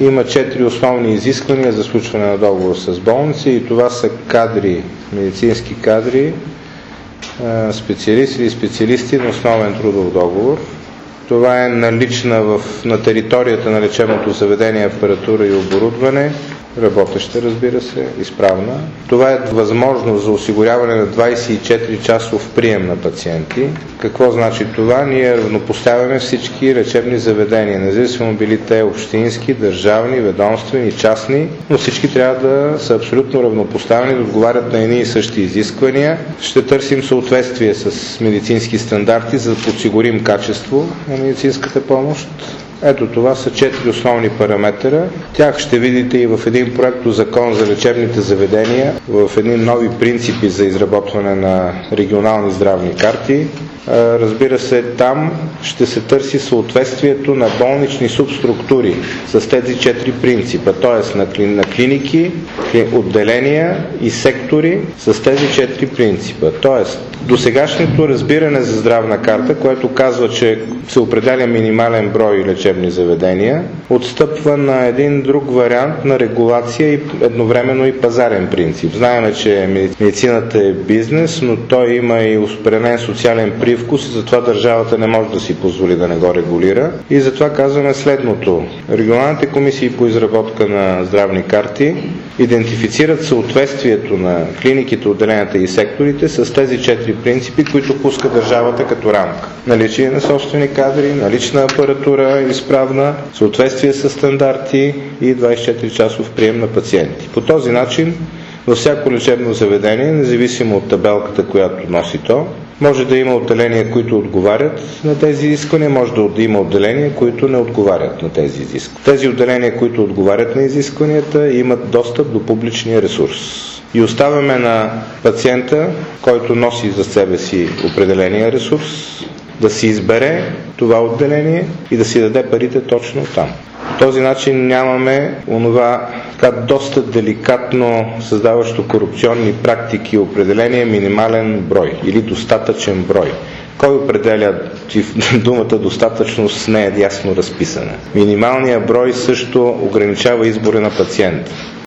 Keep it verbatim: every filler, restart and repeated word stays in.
има четири основни изисквания за сключване на договор с болници и това са кадри, медицински кадри, специалисти или специалисти на основен трудов договор. Това е налична в, на територията на лечебното заведение апаратура и оборудване, работеща, разбира се, изправна. Това е възможност за осигуряване на двадесет и четири часов прием на пациенти. Какво значи това? Ние равнопоставяме всички лечебни заведения, независимо били те общински, държавни, ведомствени, частни, но всички трябва да са абсолютно равнопоставени, да отговарят на едни и същи изисквания. Ще търсим съответствие с медицински стандарти, за да подсигурим качество на медицинската помощ. Ето това са четири основни параметъра. Тях ще видите и в един проекто закон за лечебните заведения, в едни нови принципи за изработване на регионални здравни карти. Разбира се, там ще се търси съответствието на болнични субструктури с тези четири принципа, т.е. на клиники, отделения и сектори с тези четири принципа. Т.е. досегашното разбиране за здравна карта, което казва, че се определя минимален брой лечебни заведения, отстъпва на един друг вариант на регулация и едновременно и пазарен принцип. Знаем, че медицината е бизнес, но той има и успореден социален привкус и затова държавата не може да си позволи да не го регулира. И затова казваме следното. Регионалните комисии по изработка на здравни карти идентифицират съответствието на клиниките, отделенията и секторите с тези четири принципи, които пуска държавата като рамка. Наличие на собствени кадри, налична апаратура изправна, съответствие с стандарти и двадесет и четири часов прием на пациенти. По този начин във всяко лечебно заведение, независимо от табелката, която носи то, може да има отделения, които отговарят на тези изисквания, може да има отделения, които не отговарят на тези изисквания. Тези отделения, които отговарят на изискванията, имат достъп до публичния ресурс. И оставяме на пациента, който носи за себе си определения ресурс, да си избере това отделение и да си даде парите точно там. По този начин нямаме онова така доста деликатно създаващо корупционни практики определение минимален брой или достатъчен брой. Кой определя, че думата достатъчност не е ясно разписана? Минималният брой също ограничава избора на пациента.